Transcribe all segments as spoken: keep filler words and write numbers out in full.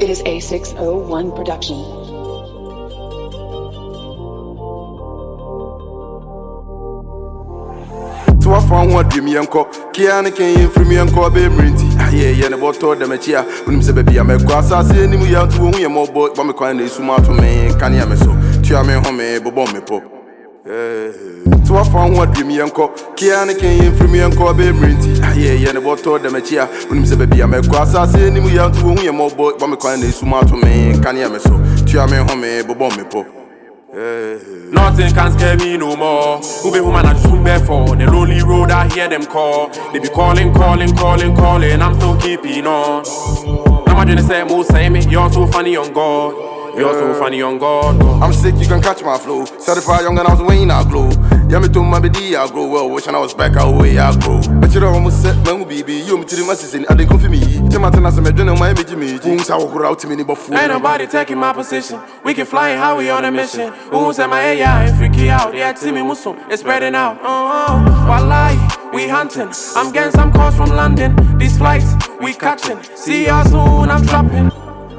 It is a six oh one production. So I found what dream yanko, Kiana came from me and call baby Rinty. Aye, yeah, and about told them a chair. When him say, baby, I'm a grass, I say, you have to win more boy, but me calling this sumato man, can you so? Chia me home, bobo me pop. So I found what dream yanko, Kiana came from me and call baby Rinty. Aye, yeah, and about told them a chair. When him say, baby, I'm a grass, I say, you have to win more boy, but me calling this sumato man, can you so? Chia me home, bobo me pop. Nothing can scare me no more. Who be woman I just bear for the lonely road I hear them call. They be calling, calling, calling, calling. I'm still keeping on. I'm not gonna say most say me. You're so funny on God. You're so funny on God. I'm sick, you can catch my flow. Certified young and I was weighing I glow. Yeah, me to my B D I grow well. Wishing I was back away I grow. But you don't almost set my baby. You me to the masses and they come for me. Timothy as a medal my image me. Things I walk out to me before. Ain't nobody taking my position. We can fly how we on a mission. Who's at my A I and freaky out? Yeah, Timmy Muslim, it's spreading out. Oh, wallahi, we hunting. I'm getting some calls from London. These flights we catching. See ya soon, I'm dropping.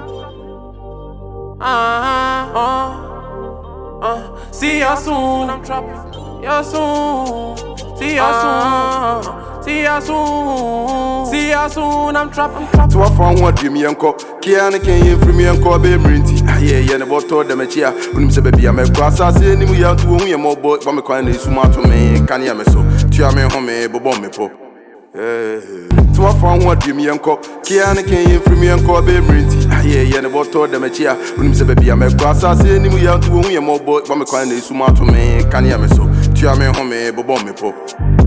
Uh, uh, uh, see ya soon, I'm dropping. Ya soon, see ya soon, see ya soon, see ya soon, I'm trapping, trapping. So I found what dream yanko, Kiana came from me and call baby Rinty. Aye, yeah, and about told them a chair. When him say, baby, I'm a grass, I say, you have to win more boy, but me calling this sumato man, can you so? Chia me home, bobo me pop. So I found what dream yanko, Kiana came from me and call baby Rinty. Aye, yeah, and about told them a chair. When him say, baby, I'm a grass, I say, you have to win more boy, but me calling this sumato man, can you so? Chia me home, bobo me pop.